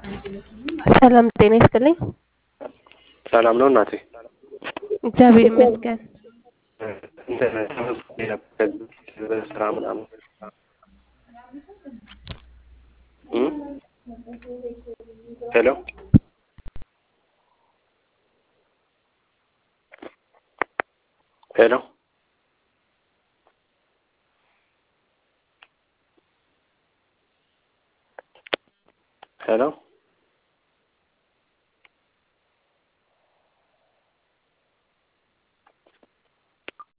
ሰላም ጤና ይስጥልኝ። ሰላም ነው እናቴ። እግዚአብሔር ይመስገን። ስራ ምናምን ሄሎ ሄሎ ሄሎ